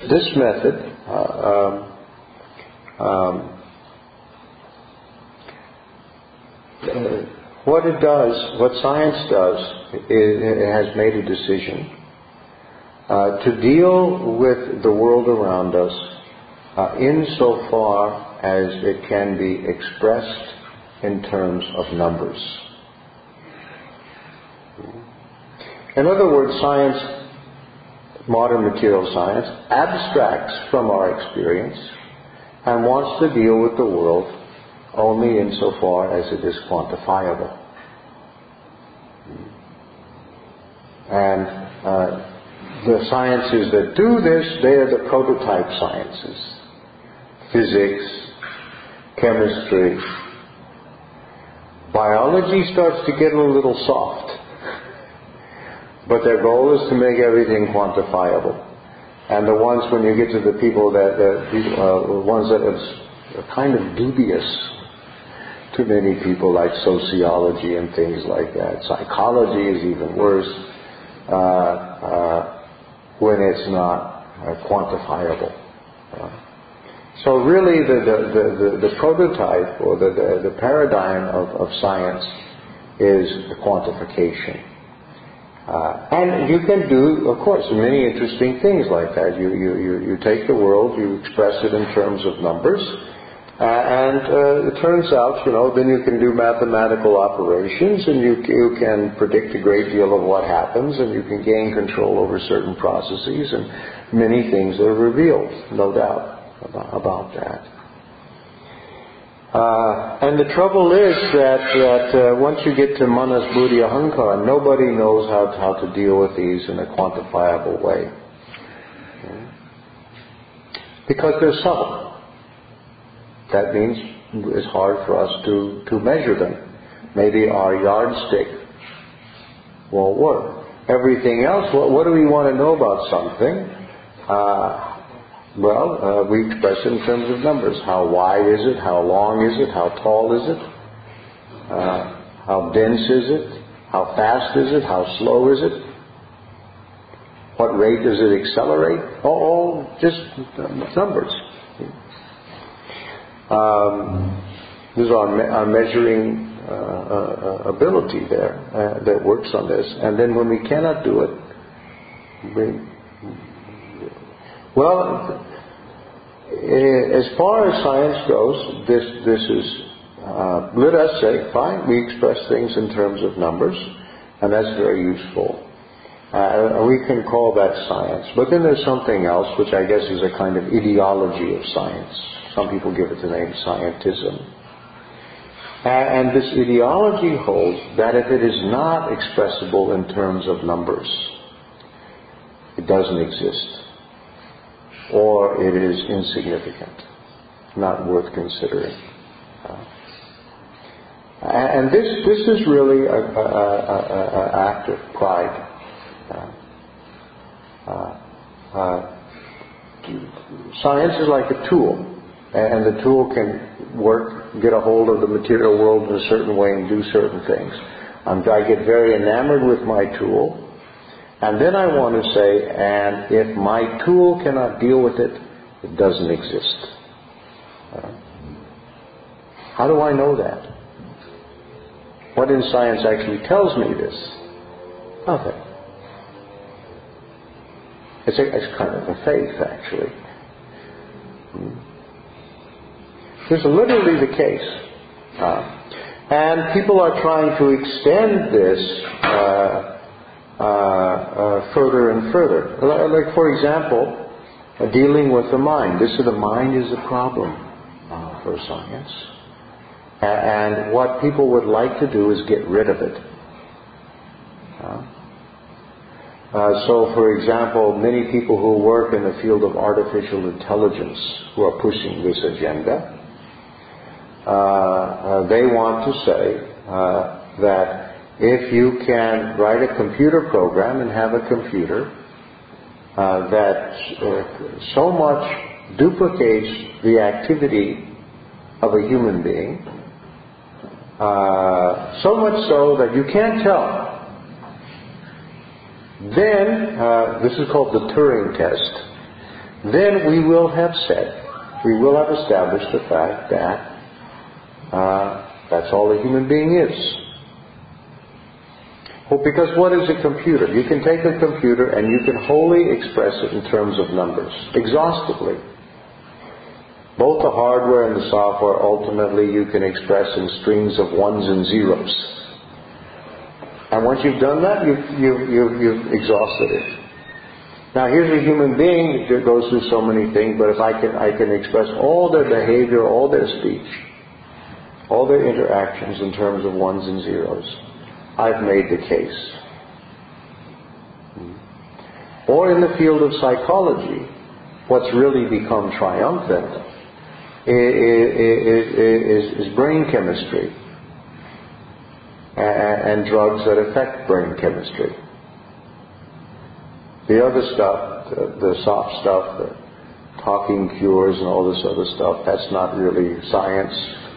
this method what it does, what science does, it has made a decision to deal with the world around us insofar as it can be expressed in terms of numbers. In other words, science, modern material science, abstracts from our experience and wants to deal with the world only insofar as it is quantifiable. And the sciences that do this, they are the prototype sciences. Physics, chemistry. Biology starts to get a little soft. But their goal is to make everything quantifiable. And the ones, when you get to the people ones that are kind of dubious to many people, like sociology and things like that. Psychology is even worse when it's not quantifiable. So really the prototype or the paradigm of science is the quantification. And you can do, of course, many interesting things like that. You take the world, you express it in terms of numbers, and it turns out, then you can do mathematical operations, and you can predict a great deal of what happens, and you can gain control over certain processes, and many things are revealed, no doubt about that. And the trouble is that once you get to manas, buddhi, ahankara, nobody knows how to deal with these in a quantifiable way. Because they're subtle. That means it's hard for us to measure them. Maybe our yardstick won't work. Everything else, what do we want to know about something? We express it in terms of numbers. How wide is it? How long is it? How tall is it? How dense is it? How fast is it? How slow is it? What rate does it accelerate? All just numbers. This is our measuring ability there that works on this. And then when we cannot do it, as far as science goes, this is, let us say, fine, we express things in terms of numbers, and that's very useful. We can call that science. But then there's something else, which I guess is a kind of ideology of science. Some people give it the name scientism. And this ideology holds that if it is not expressible in terms of numbers, it doesn't exist. Or it is insignificant, not worth considering. And this is really an act of pride. Science is like a tool, and the tool can get a hold of the material world in a certain way and do certain things. I get very enamored with my tool. And then I want to say, and if my tool cannot deal with it, it doesn't exist. How do I know that? What in science actually tells me this? Nothing. It's kind of a faith, actually. This is literally the case. And people are trying to extend this further and further. Like, for example, dealing with the mind. The mind is a problem for science. And what people would like to do is get rid of it. So, for example, many people who work in the field of artificial intelligence who are pushing this agenda, they want to say that if you can write a computer program and have a computer that so much duplicates the activity of a human being, so much so that you can't tell, then, this is called the Turing test, then we will have established the fact that that's all a human being is. Well, because what is a computer? You can take a computer and you can wholly express it in terms of numbers, exhaustively. Both the hardware and the software, ultimately, you can express in strings of ones and zeros. And once you've done that, you've exhausted it. Now, here's a human being that goes through so many things, but if I can express all their behavior, all their speech, all their interactions in terms of ones and zeros, I've made the case. Or in the field of psychology, what's really become triumphant is brain chemistry and drugs that affect brain chemistry. The other stuff, the soft stuff, the talking cures and all this other stuff, that's not really science.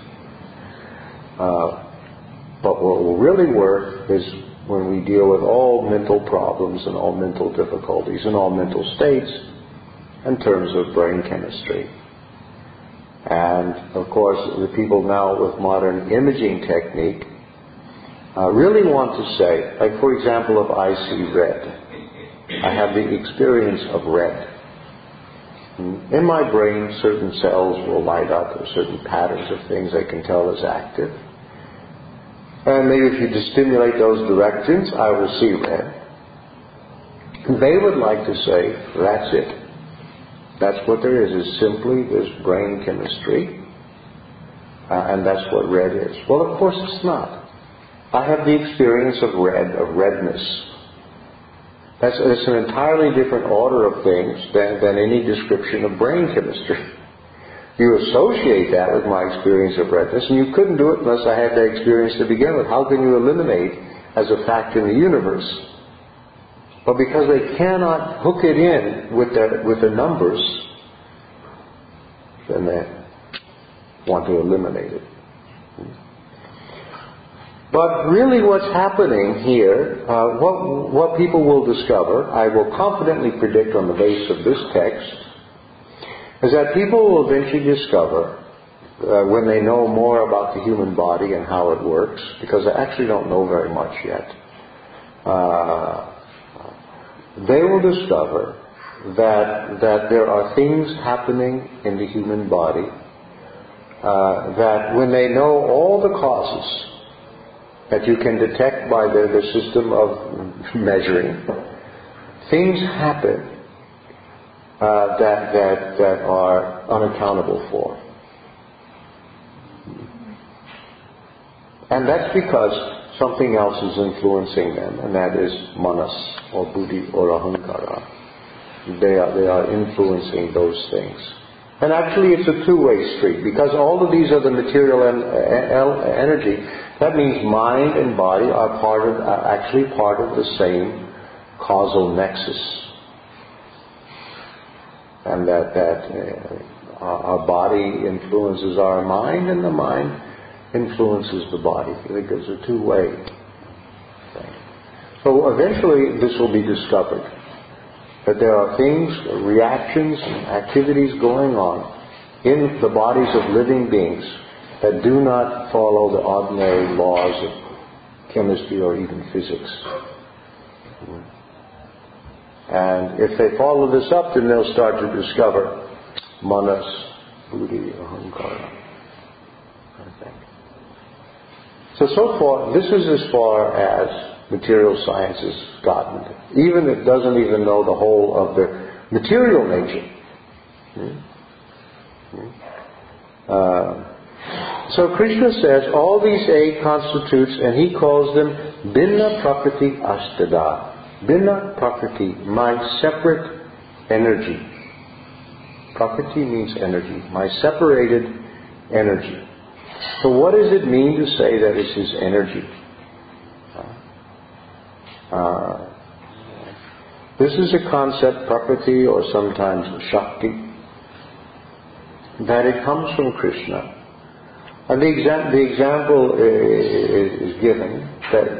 But what will really work is when we deal with all mental problems and all mental difficulties and all mental states in terms of brain chemistry. And, of course, the people now with modern imaging technique really want to say, like, for example, if I see red, I have the experience of red. In my brain, certain cells will light up, or certain patterns of things I can tell is active. And maybe if you just stimulate those directions, I will see red. They would like to say, that's it. That's what there is simply this brain chemistry. And that's what red is. Well, of course it's not. I have the experience of redness. That's an entirely different order of things than any description of brain chemistry. You associate that with my experience of redness, and you couldn't do it unless I had that experience to begin with. How can you eliminate as a fact in the universe? But because they cannot hook it in with the numbers, then they want to eliminate it. But really what's happening here, what people will discover, I will confidently predict on the basis of this text, is that people will eventually discover, when they know more about the human body and how it works, because they actually don't know very much yet, they will discover that there are things happening in the human body that when they know all the causes that you can detect by the system of measuring, things happen that are unaccountable for. And that's because something else is influencing them, and that is manas, or buddhi, or ahankara. They are influencing those things. And actually it's a two-way street, because all of these are the material energy. That means mind and body are actually part of the same causal nexus. And that our body influences our mind, and the mind influences the body. I think it's a two-way thing. So eventually this will be discovered, that there are things, reactions, and activities going on in the bodies of living beings that do not follow the ordinary laws of chemistry or even physics. And if they follow this up, then they'll start to discover manas, buddhi, ahankara, I think. So far, this is as far as material science has gotten. Even it doesn't even know the whole of the material nature. So Krishna says all these eight constitutes, and he calls them Binna Prakriti Ashtada. Binna Prakriti, my separate energy. Prakriti means energy, my separated energy. So what does it mean to say that it's his energy? This is a concept, Prakriti, or sometimes Shakti, that it comes from Krishna. And the example is given that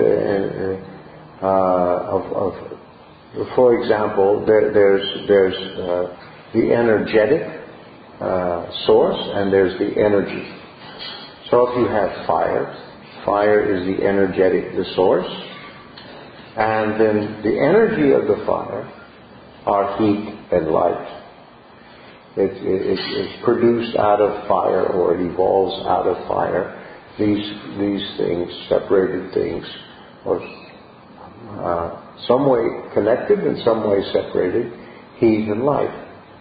for example, there's the energetic source, and there's the energy. So if you have fire, fire is the energetic, the source, and then the energy of the fire are heat and light. It's produced out of fire, or it evolves out of fire. These things, separated things, or some way connected and some way separated, heat and light.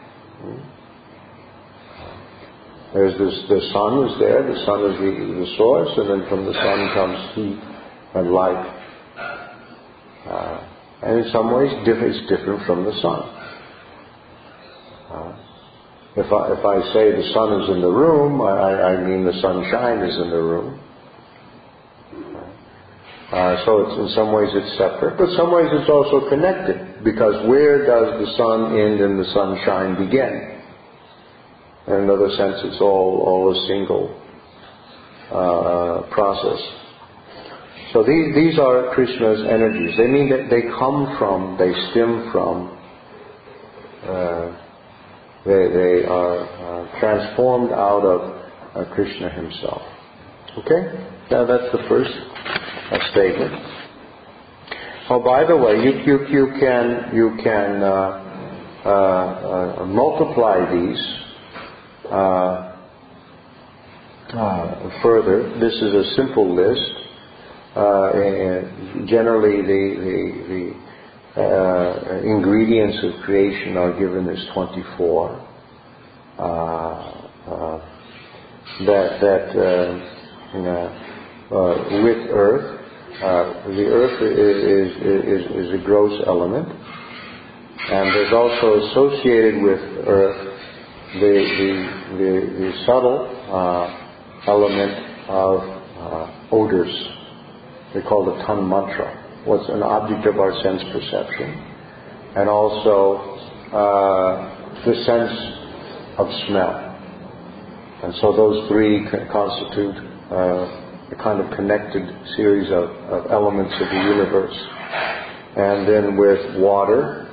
There's this, the sun is there, the sun is the source, and then from the sun comes heat and light. And in some ways it's different from the sun. If I say the sun is in the room, I mean the sunshine is in the room. So it's, in some ways it's separate, but some ways it's also connected, because where does the sun end and the sunshine begin? In another sense, it's all a single process. So these are Krishna's energies. They mean that they come from, they stem from, they are transformed out of Krishna himself. Okay? Now that's the first statement. Oh, by the way, you can multiply these further. This is a simple list. Generally, the ingredients of creation are given as 24. With earth, the earth is a gross element, and there's also associated with earth the subtle element of odors. They call it tanmatra, what's an object of our sense perception, and also the sense of smell. And so those three constitute a kind of connected series of elements of the universe. And then with water,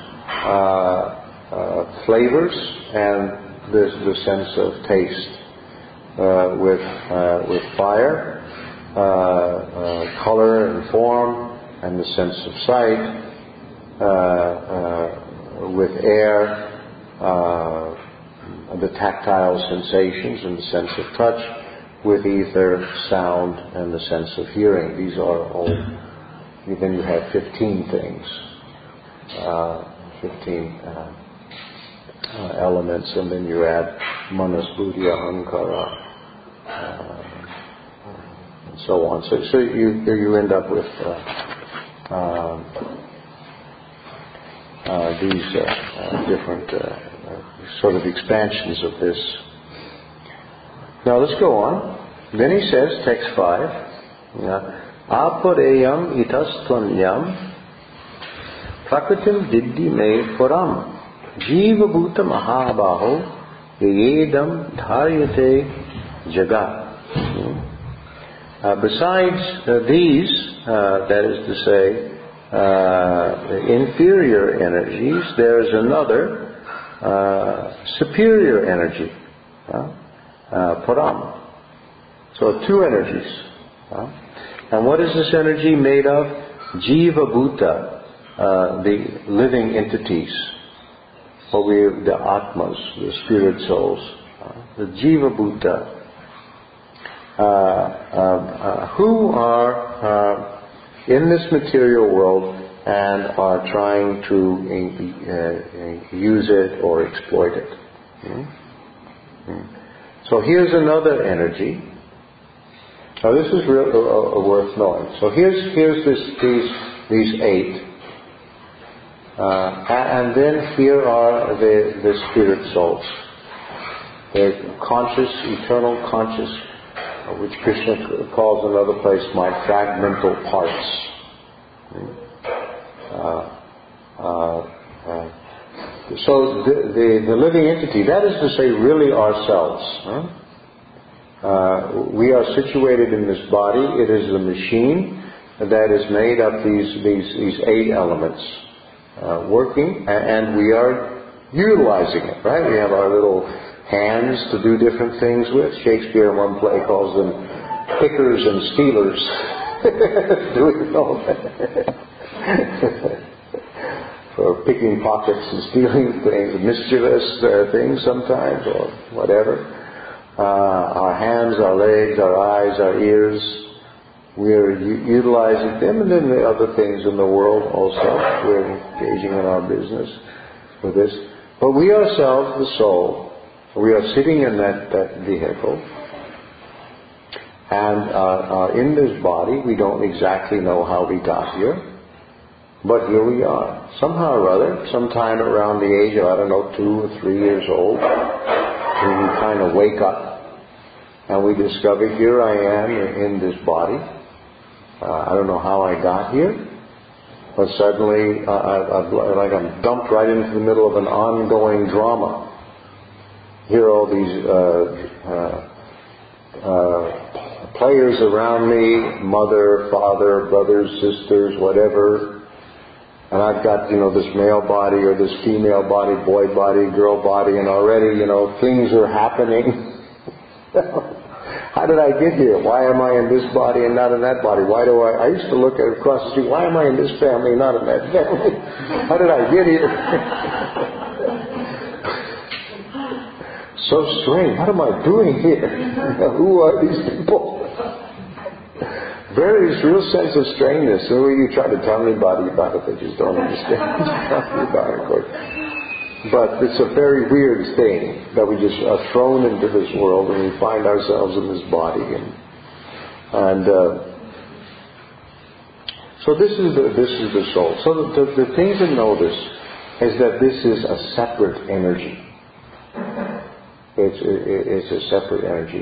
flavors, and the sense of taste. With fire, color and form, and the sense of sight. With air, the tactile sensations and the sense of touch. With ether, sound, and the sense of hearing. These are all. Then you have 15 things, 15 elements, and then you add manas, buddhi, ahankara, and so on. So you end up with these different sort of expansions of this. Now let's go on. Then he says, text 5, Apareyam itastvanyam prakritim diddhi me puram jiva bhuta mahabaho yedam dharyate jagat. Besides these, that is to say, inferior energies, there is another superior energy. Param. So 2 energies. And what is this energy made of? Jiva Bhuta, the living entities, or the Atmas, the spirit souls. The Jiva Bhuta, who are in this material world and are trying to use it or exploit it. So here's another energy. Now this is worth knowing. So here's these 8, and then here are the spirit souls. They're conscious, eternal conscious, which Krishna calls another place my fragmental parts. So the living entity, that is to say, really ourselves. We are situated in this body. It is the machine that is made up these 8 elements working, and we are utilizing it, right? We have our little hands to do different things with. Shakespeare in one play calls them pickers and stealers. Doing all that. For picking pockets and stealing things, mischievous things sometimes, or whatever. Our hands, our legs, our eyes, our ears, we're utilizing them, and then the other things in the world also. We're engaging in our business with this. But we ourselves, the soul, we are sitting in that vehicle, and in this body. We don't exactly know how we got here, but here we are. Somehow or other, sometime around the age of, 2 or 3 years old, we kind of wake up and we discover, here I am in this body. I don't know how I got here, but suddenly I'm dumped right into the middle of an ongoing drama. Here are all these players around me, mother, father, brothers, sisters, whatever. And I've got, this male body or this female body, boy body, girl body, and already, things are happening. How did I get here? Why am I in this body and not in that body? Why do I used to look across the street, why am I in this family and not in that family? How did I get here? So strange. What am I doing here? Who are these people? Very real sense of strangeness. So when you try to tell anybody about it, they just don't understand what you're talking about, of course. But it's a very weird thing that we just are thrown into this world and we find ourselves in this body. So this is the soul. So the thing to notice is that this is a separate energy. It's a separate energy.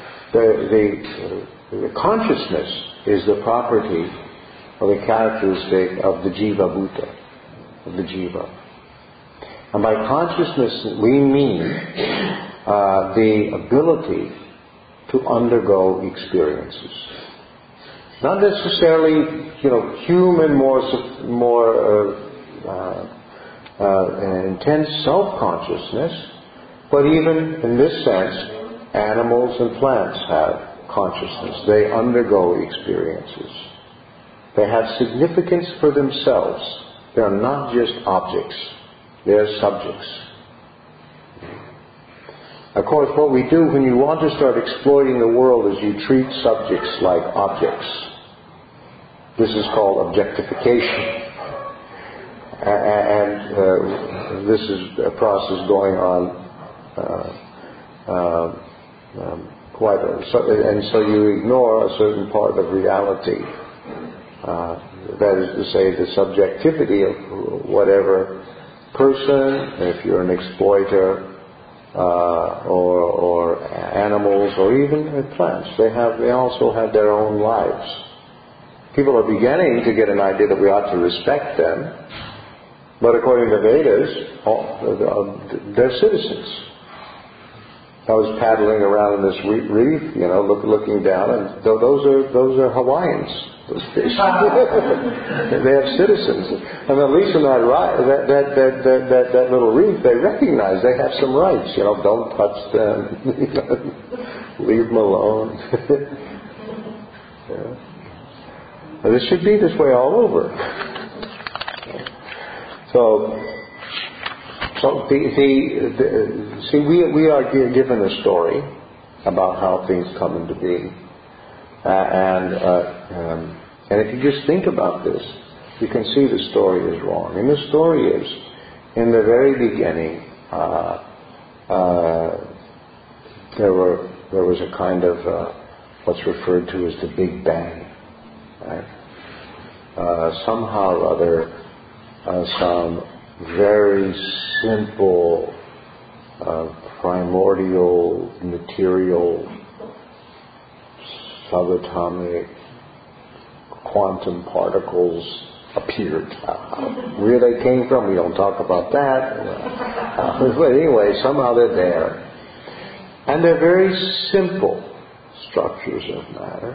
The consciousness is the property or the characteristic of the Jiva Bhuta, of the Jiva. And by consciousness we mean the ability to undergo experiences. Not necessarily, human, more intense self-consciousness, but even in this sense, animals and plants have consciousness. They undergo experiences. They have significance for themselves. They are not just objects. They are subjects. Of course, what we do when you want to start exploiting the world is you treat subjects like objects. This is called objectification. And this is a process going on so you ignore a certain part of reality. That is to say, the subjectivity of whatever person, if you're an exploiter, or animals, or even plants, they also have their own lives. People are beginning to get an idea that we ought to respect them, but according to Vedas, they're citizens. I was paddling around in this reef, looking down, and those are Hawaiians. Those fish. They have citizens, and at least in that little reef, they recognize they have some rights. Don't touch them, leave them alone. And this should be this way all over. So we are given a story about how things come into being, and if you just think about this, you can see the story is wrong. And the story is, in the very beginning, there was a kind of what's referred to as the Big Bang. Right? Somehow or other, some very simple, primordial, material, subatomic, quantum particles appeared. Where they came from, we don't talk about that. But anyway, somehow they're there. And they're very simple structures of matter.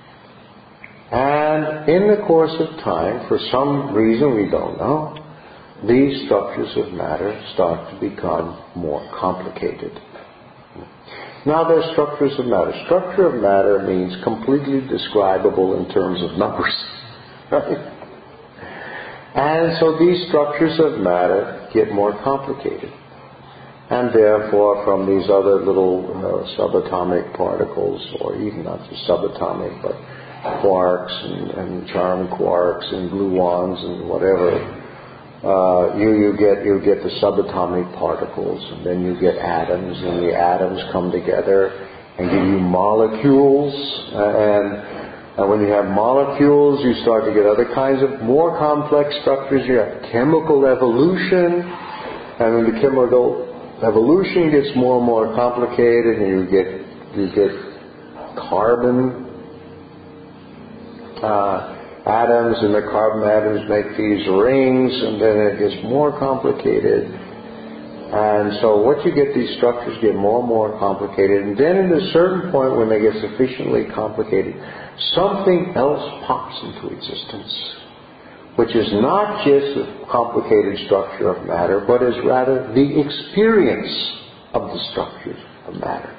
And in the course of time, for some reason we don't know, these structures of matter start to become more complicated. Now they're structures of matter. Structure of matter means completely describable in terms of numbers. Right? And so these structures of matter get more complicated. And therefore, from these other little subatomic particles, or even not just subatomic, but quarks and charm quarks and gluons and whatever, you get the subatomic particles, and then you get atoms, and the atoms come together and give you molecules, and when you have molecules, you start to get other kinds of more complex structures. You have chemical evolution, and when the chemical evolution gets more and more complicated, and you get carbon atoms, and the carbon atoms make these rings, and then it gets more complicated. And so what you get, these structures get more and more complicated, and then at a certain point when they get sufficiently complicated, something else pops into existence, which is not just a complicated structure of matter, but is rather the experience of the structures of matter.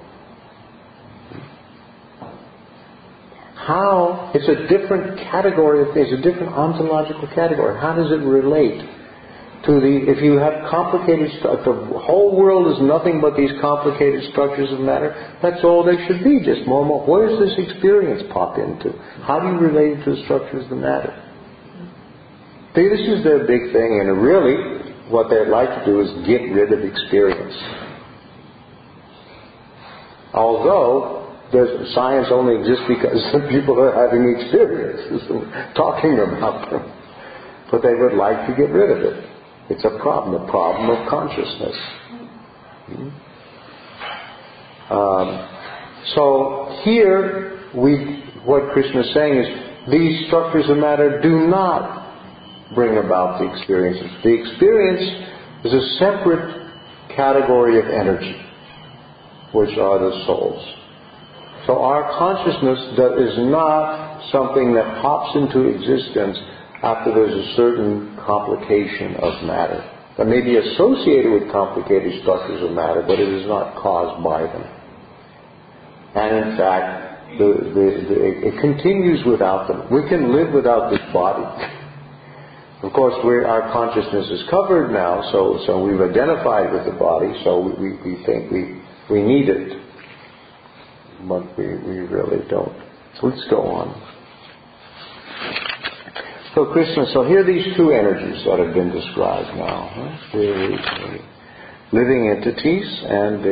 How? It's a different category of things, a different ontological category. How does it relate to if you have complicated the whole world is nothing but these complicated structures of matter, that's all they should be, just more and more. Where does this experience pop into? How do you relate it to the structures of matter? See, this is their big thing, and really what they'd like to do is get rid of experience. Although science only exists because people are having experiences and talking about them. But they would like to get rid of it. It's a problem, the problem of consciousness. So here, what Krishna is saying is, these structures of matter do not bring about the experiences. The experience is a separate category of energy, which are the souls. So our consciousness is not something that pops into existence after there's a certain complication of matter. That may be associated with complicated structures of matter, but it is not caused by them. And in fact, it continues without them. We can live without this body. Of course, our consciousness is covered now, so we've identified with the body, so we think we need it. But we really don't. So let's go on. So Krishna, here are these two energies that have been described now. The living entities and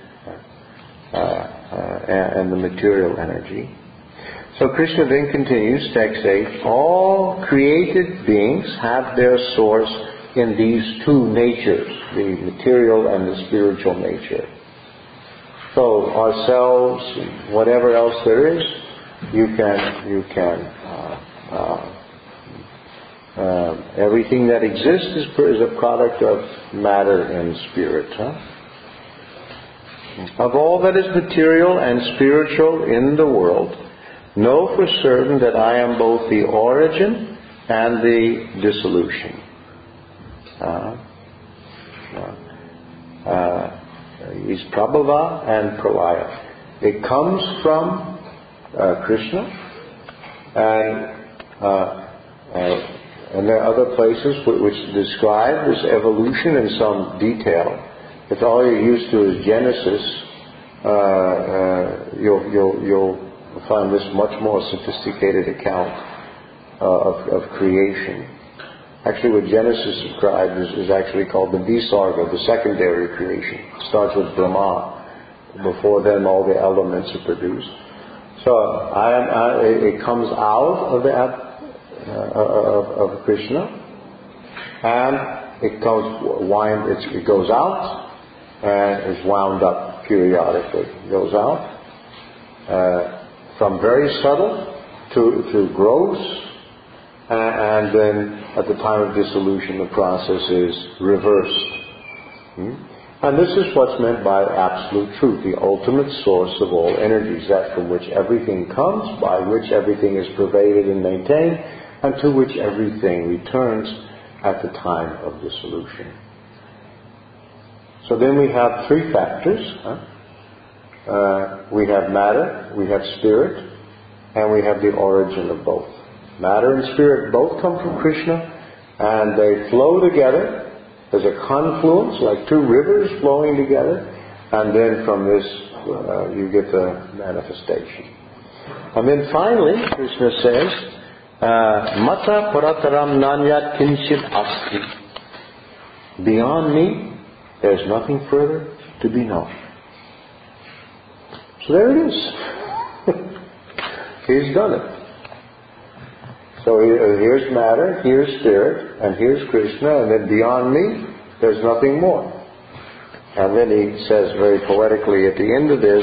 the material energy. So Krishna then continues, text 8, all created beings have their source in these two natures, the material and the spiritual nature. So ourselves, whatever else there is, everything that exists is a product of matter and spirit. Of all that is material and spiritual in the world, know for certain that I am both the origin and the dissolution. Is Prabhava and Pralaya. It comes from Krishna, and there are other places which describe this evolution in some detail. If all you're used to is Genesis, you'll find this much more sophisticated account of creation. Actually, what Genesis describes is actually called the Visarga, the secondary creation. It starts with Brahma. Before then, all the elements are produced. So it comes out of Krishna, and it goes out and is wound up periodically. It goes out from very subtle to gross. And then at the time of dissolution, the process is reversed. And this is what's meant by absolute truth, the ultimate source of all energies, that from which everything comes, by which everything is pervaded and maintained, and to which everything returns at the time of dissolution. So then we have three factors. We have matter, we have spirit, and we have the origin of both. Matter and spirit both come from Krishna, and they flow together. There's a confluence, like two rivers flowing together, and then from this you get the manifestation. And then finally, Krishna says, Mata parataram nanyat kinchit asti. Beyond me, there's nothing further to be known. So there it is. He's done it. So here's matter, here's spirit, and here's Krishna, and then beyond me, there's nothing more. And then he says very poetically at the end of this,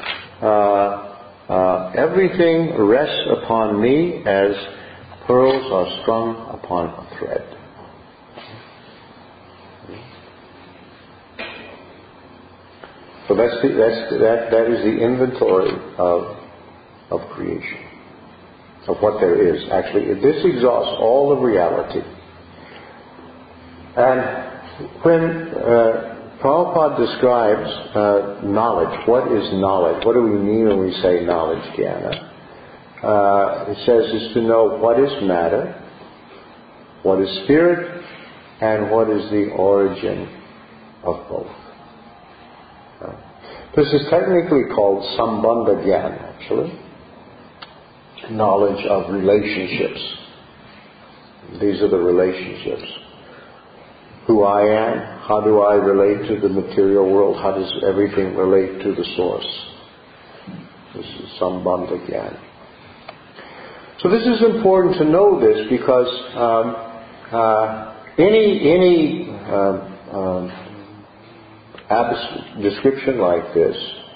everything rests upon me as pearls are strung upon a thread. So that is the inventory of creation, of what there is. Actually, this exhausts all of reality. And when Prabhupada describes knowledge, what is knowledge? What do we mean when we say knowledge, Jnana? It says is to know what is matter, what is spirit, and what is the origin of both. This is technically called Sambandha Jnana, actually. Knowledge of relationships. These are the relationships. Who I am, how do I relate to the material world, how does everything relate to the source. This is Sambandha Jnana. So this is important to know this because any description like this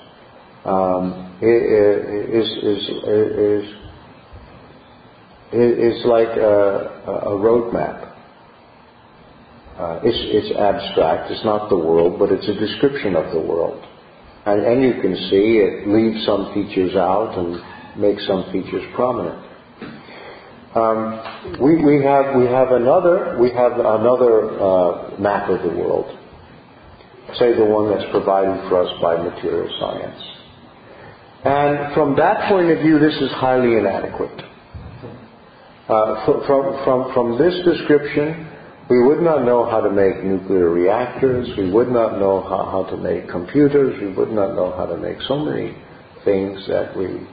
is like a roadmap. It's abstract. It's not the world, but it's a description of the world. And you can see it leaves some features out and makes some features prominent. We have another map of the world. Say the one that's provided for us by material science. And from that point of view, this is highly inadequate. From this description, we would not know how to make nuclear reactors, we would not know how to make computers, we would not know how to make so many things that we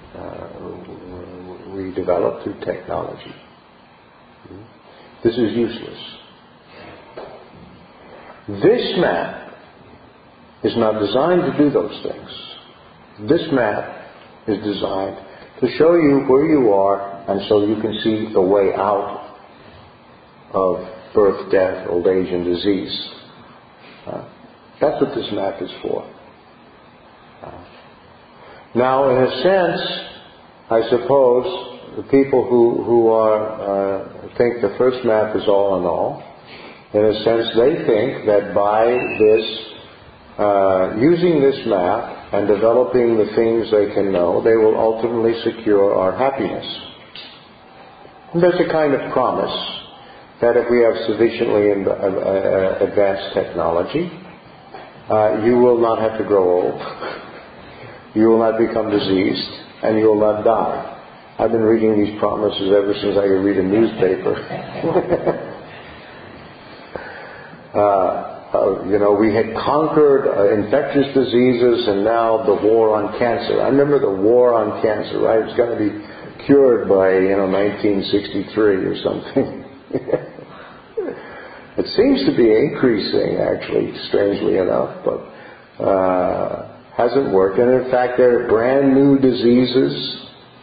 develop through technology. This is useless. This map is not designed to do those things. This map is designed to show you where you are, and so you can see the way out of birth, death, old age, and disease. That's what this map is for. Now, in a sense, I suppose the people who think the first map is all in all, in a sense, they think that by this using this map and developing the things they can know, they will ultimately secure our happiness. And there's a kind of promise that if we have sufficiently advanced technology, you will not have to grow old, you will not become diseased, and you will not die. I've been reading these promises ever since I could read a newspaper. We had conquered infectious diseases, and now the war on cancer. I remember the war on cancer, right? It was going to be cured by, 1963 or something. It seems to be increasing, actually, strangely enough, but hasn't worked. And in fact, there are brand new diseases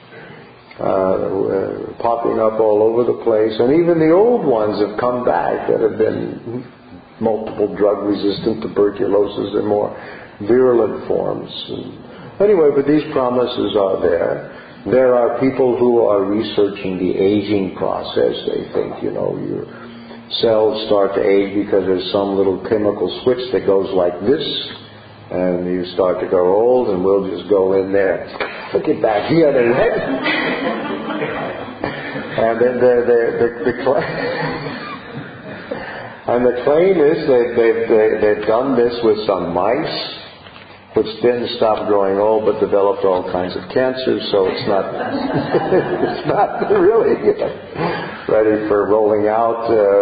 popping up all over the place, and even the old ones have come back that have been multiple drug-resistant tuberculosis and more virulent forms. Anyway, but these promises are there. There are people who are researching the aging process. They think, your cells start to age because there's some little chemical switch that goes like this, and you start to grow old, and we'll just go in there, hook it back the other way. And then And the claim is that they've done this with some mice, which didn't stop growing old but developed all kinds of cancers, so it's not it's not really ready for rolling out,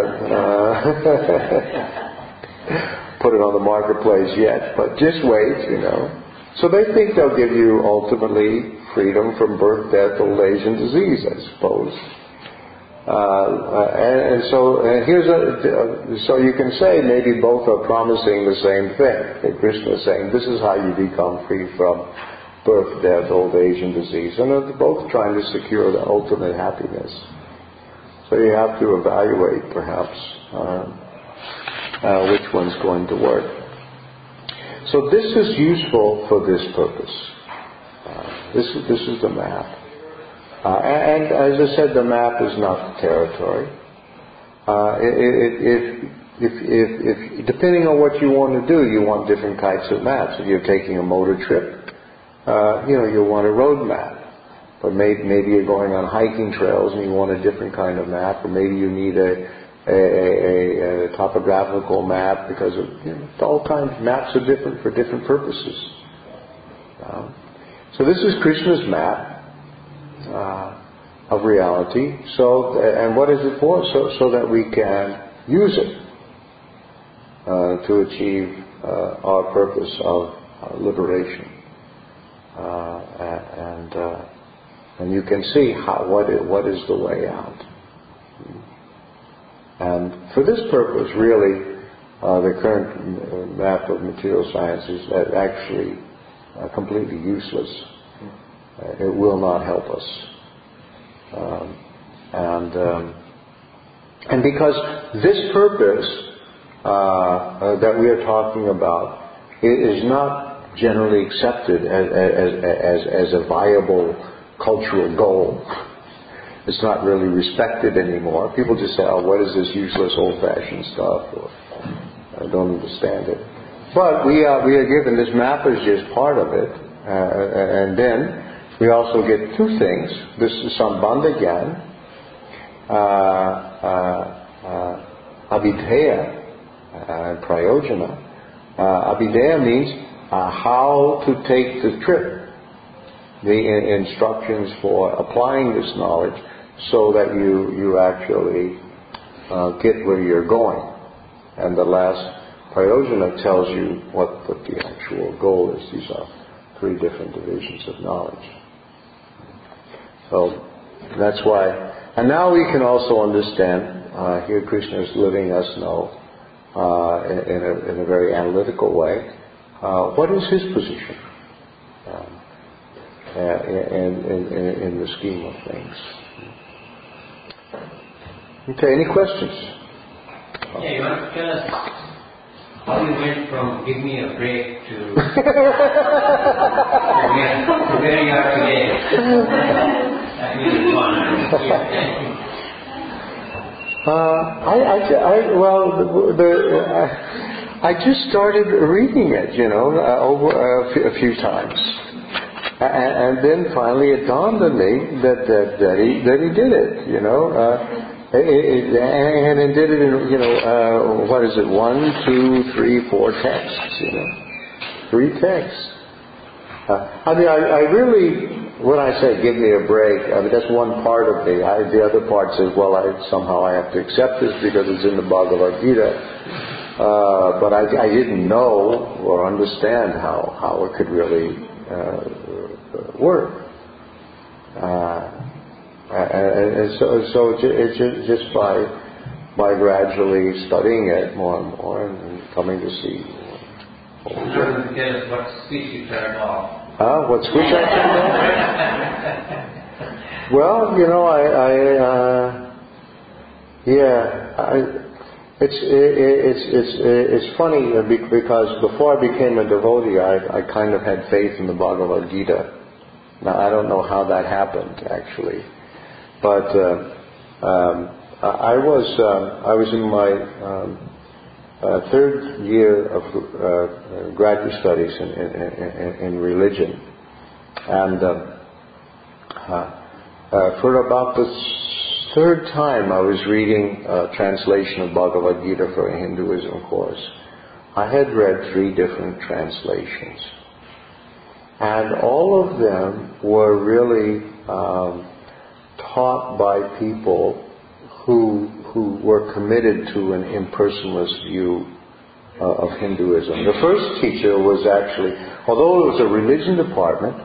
put it on the marketplace yet, but just wait, So they think they'll give you ultimately freedom from birth, death, old age, and disease, I suppose. So you can say maybe both are promising the same thing. That Krishna is saying this is how you become free from birth, death, old age, and disease, and they're both trying to secure the ultimate happiness. So you have to evaluate, perhaps, which one's going to work. So this is useful for this purpose. This is the map. And as I said, the map is not the territory. If depending on what you want to do, you want different types of maps. If you're taking a motor trip, you'll want a road map. But maybe you're going on hiking trails and you want a different kind of map, or maybe you need a topographical map because of all kinds of maps are different for different purposes. So this is Krishna's map of reality. So, and what is it for? So that we can use it to achieve our purpose of liberation. And you can see what is the way out. And for this purpose, really, the current map of material science is actually completely useless. It will not help us. And because this purpose that we are talking about is not generally accepted as a viable cultural goal. It's not really respected anymore. People just say, "Oh, what is this useless, old-fashioned stuff?" Or, "I don't understand it." But we are given this map is just part of it, and then we also get two things. This is Sambandha Gyan, Abhideya, and Prayojana. Abhideya means how to take the trip, the instructions for applying this knowledge so that you actually get where you're going. And the last Prayojana tells you what the actual goal is. These are three different divisions of knowledge. So that's why. And now we can also understand, here Krishna is letting us know in a very analytical way, what is his position in the scheme of things. Okay, any questions? Yeah, you want to tell us how you went from "give me a break" to where you are today? That means fun. I just started reading it, over a few times, and then finally it dawned on me that he did it, and it did it in, what is it, 1, 2, 3, 4 texts, 3 texts. I really, when I say give me a break, that's one part of me. The other part says, well, somehow I have to accept this because it's in the Bhagavad Gita. But I didn't know or understand how it could really work. And so it's just by gradually studying it more and more and coming to see. Tell us what switch you turned off. What switch I turned off? Well, it's funny because before I became a devotee, I kind of had faith in the Bhagavad Gita. Now I don't know how that happened actually. But I was in my third year of graduate studies in religion, and for about the third time I was reading a translation of Bhagavad Gita for a Hinduism course, I had read 3 different translations. And all of them were really taught by people who were committed to an impersonalist view of Hinduism. The first teacher was actually, although it was a religion department,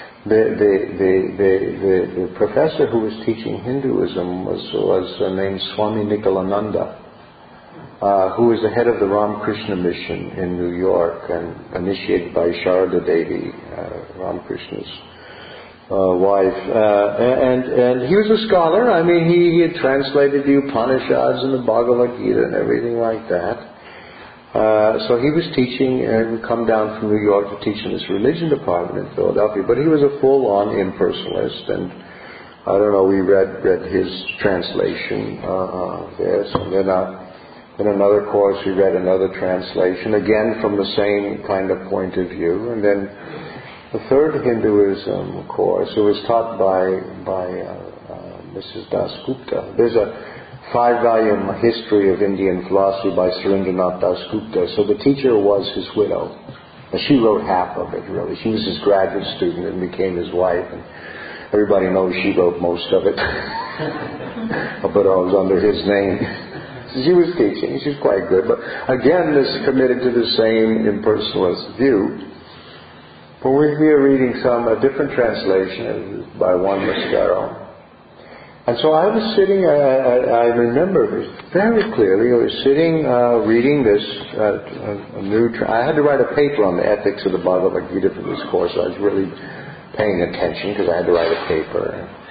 the professor who was teaching Hinduism was named Swami Nikalananda, who was the head of the Ramakrishna mission in New York and initiated by Sharada Devi, Ramakrishna's wife. And he was a scholar. I mean, he had translated the Upanishads and the Bhagavad Gita and everything like that. So he was teaching and would come down from New York to teach in this religion department in Philadelphia. But he was a full-on impersonalist, and I don't know, we read his translation of this, and then in another course we read another translation, again from the same kind of point of view. And then the third Hinduism course, it was taught by Mrs. Das Gupta. There's a 5-volume history of Indian philosophy by Surendranath Das Gupta. So the teacher was his widow. And she wrote half of it, really. She was his graduate student and became his wife. And everybody knows she wrote most of it. But it was under his name. She was teaching. She's quite good. But again, this is committed to the same impersonalist view. But we're here reading a different translation by Juan Mascaro. And so I was sitting, I remember very clearly, I was sitting reading this I had to write a paper on the ethics of the Bhagavad Gita for this course. I was really paying attention because I had to write a paper.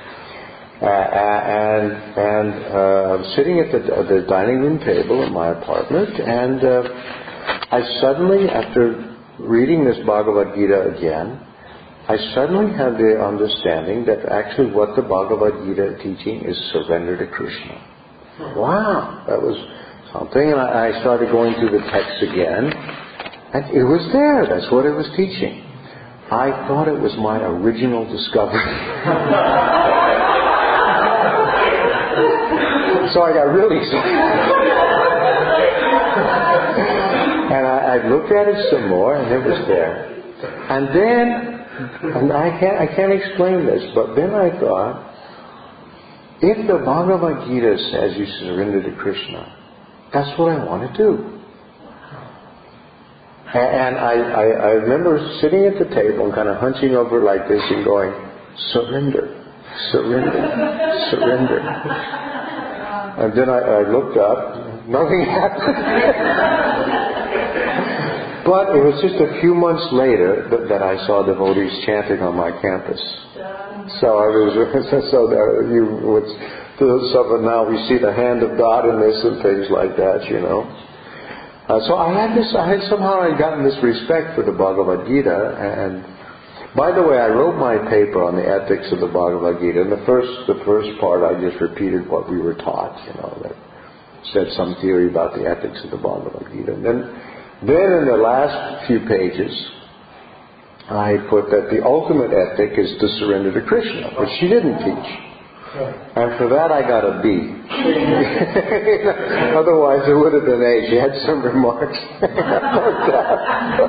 And I was sitting at the dining room table in my apartment, and I suddenly, after reading this Bhagavad Gita again, I suddenly had the understanding that actually what the Bhagavad Gita teaching is surrender to Krishna. Wow, that was something. And I started going through the text again, and it was there. That's what it was teaching. I thought it was my original discovery. So I got really excited. And I looked at it some more, and it was there. And then, and I can't explain this, but then I thought, if the Bhagavad Gita says you surrender to Krishna, that's what I want to do. And I remember sitting at the table and kind of hunching over like this and going, surrender, surrender, surrender. And then I looked up, nothing happened. But it was just a few months later that I saw devotees chanting on my campus. So I was, now we see the hand of God in this and things like that, you know. So I had somehow gotten this respect for the Bhagavad Gita. And by the way, I wrote my paper on the ethics of the Bhagavad Gita. And the first part I just repeated what we were taught, you know, that said some theory about the ethics of the Bhagavad Gita. And then in the last few pages, I put that the ultimate ethic is to surrender to Krishna, which she didn't teach. And for that I got a B. Otherwise it would have been A. She had some remarks about that.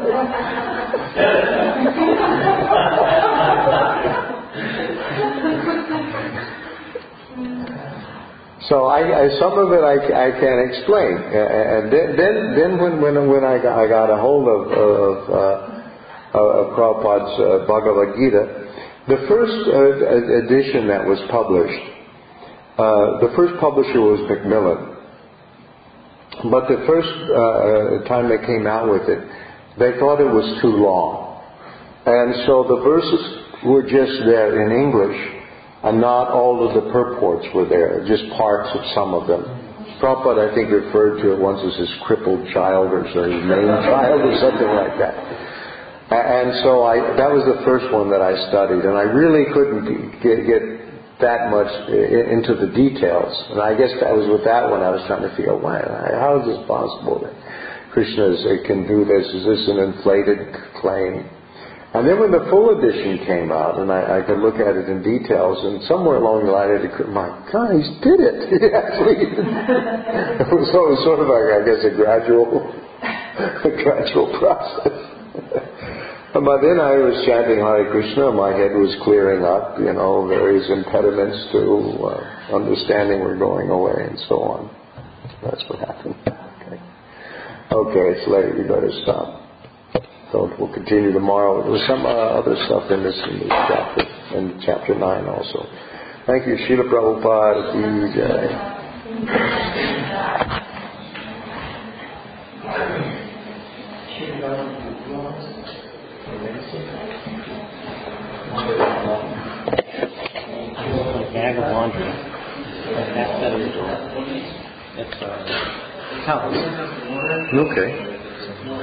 So some of it I can't explain. And then when I got a hold of Prabhupada's Bhagavad Gita, the first edition that was published, the first publisher was Macmillan. But the first time they came out with it, they thought it was too long. And so the verses were just there in English, and not all of the purports were there, just parts of some of them. Prabhupada, I think, referred to it once as his crippled child or his main child or something like that. And so that was the first one that I studied, and I really couldn't get that much into the details. And I guess that was with that one I was trying to figure out, how is this possible that Krishna can do this? Is this an inflated claim? And then when the full edition came out, and I could look at it in details, and somewhere along the line, my God, he did it! He actually did. It was sort of like, I guess, a gradual process. And by then I was chanting Hare Krishna, my head was clearing up, various impediments to understanding were going away, and so on. That's what happened. Okay, it's late, we better stop. So we'll continue tomorrow. There was some other stuff in this chapter, in chapter 9 also. Thank you, Srila Prabhupada. Ki Jai. A bag of laundry. That's house. Okay.